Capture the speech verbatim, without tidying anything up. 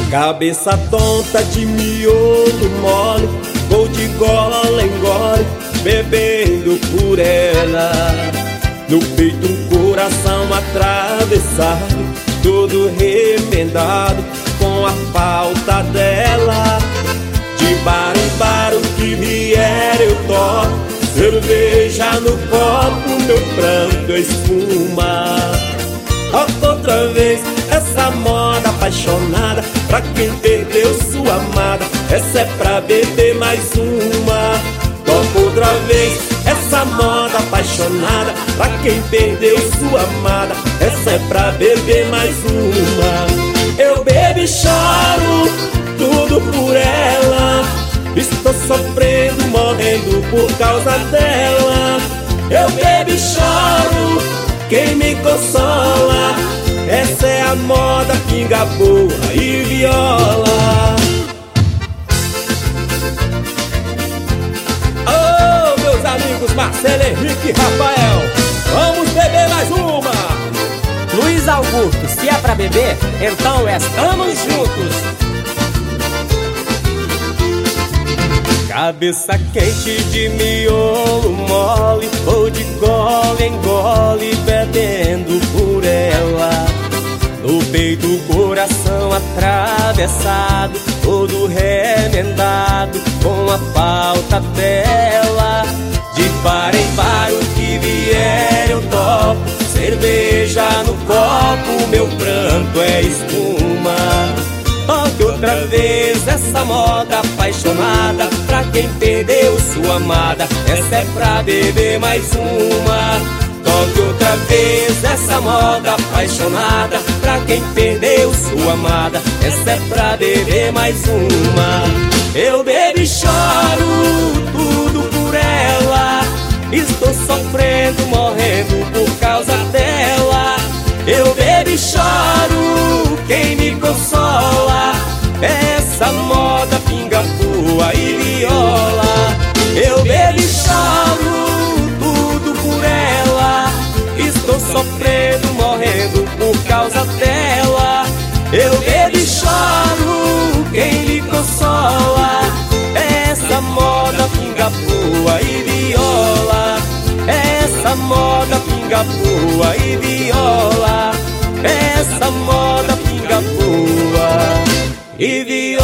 Cabeça tonta de miolo mole, vou de gola em gole, bebendo por ela. No peito um coração atravessado, todo remendado com a falta dela. De bar em bar o que vier eu toco, cerveja no copo, meu pranto é espuma. Toco outra vez essa moda apaixonada, pra quem perdeu sua amada, essa é pra beber mais uma. Toco outra vez essa moda apaixonada, pra quem perdeu sua amada, essa é pra beber mais uma. Eu bebo e choro, tudo por ela, estou sofrendo, morrendo por causa dela. Eu bebo e choro, quem me consola, essa é a moda, pinga boa e viola. Oh, meus amigos Marcelo, Henrique e Rafael, vamos beber mais uma. Luiz Augusto, se é pra beber, então estamos juntos. Cabeça quente de miolo mole, vou de gole em gole, bebendo por ela. No peito o coração atravessado, todo remendado com a falta dela. De bar em bar o que vier eu topo, cerveja no copo, meu pranto é espuma. Toque outra vez essa moda apaixonada, pra quem perdeu sua amada, essa é pra beber mais uma. Toque outra vez essa moda apaixonada, pra quem perdeu sua amada, essa é pra beber mais uma. Eu bebo e choro, tudo por ela, estou sofrendo, morrendo por causa dela. Eu bebo e choro, quem me consola, essa moda pinga boa e viola. Eu bebo e choro, tudo por ela, estou sofrendo, morrendo por causa dela. Eu bebo e choro, quem me consola, essa moda pinga boa e viola. Essa moda pinga boa e viola. Essa moda pinga boa e viola.